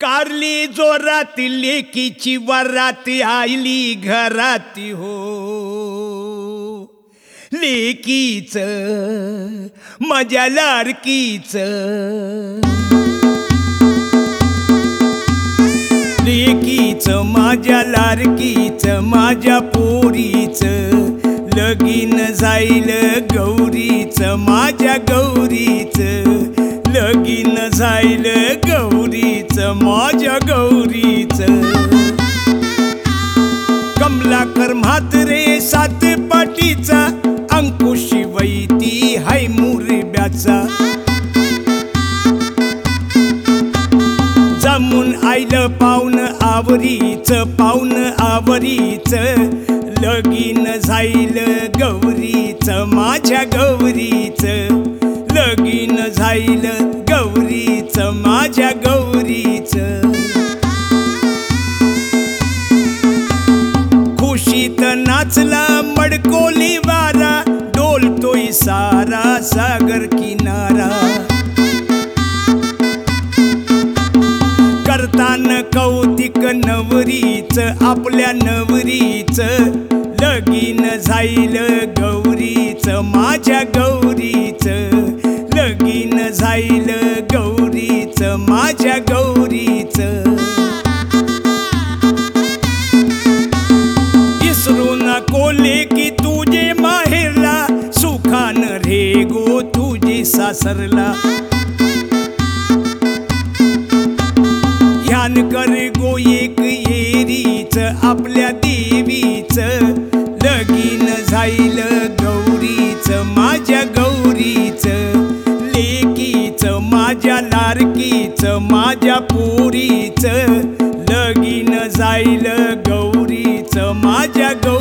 कारली जोरात लेकीची वरात आईली घरात हो. लेकीच माझ्या लाडकीच, लेकीच माझ्या लाडकीच, माझ्या पोरीच लगीन जाईल गौरीच, माझ्या गौरीच लगीन जाईल गौरीच, माझ्या गौरीच. कमलाकर म्हात्रे सात पाटीचा, अंकुशी वैती हाय मुरब्याचा. जमून आईलं पाहुण आवरीच, पाहुण आवरीच लगीन जाईल गौरीच, माझ्या गौरीच लगीन जाईल गौरीच, माझ्या गौरीच. खुशीत नाचला मडकोली वारा, डोलतोय सारा सागर किनारा. करताना कौतिक नवरीच, आपल्या नवरीच लगीन जाईल गौरीच, माझ्या गौरीच लगीन जाईल गौरीच, माझ्या गौरीच. इसरू नको लेकी तुझे माहेरला, सुखान रे गो तुझे सासरला. ध्यान कर गो एक येरीच, आपल्या देवीच लगीन जाईल गौरीच, माझ्या गौरीच. लेकीच माझ्या लाडकीच, माझ्या पोरीच लगीन जाईल गौरीच, माझ्या गौरीच.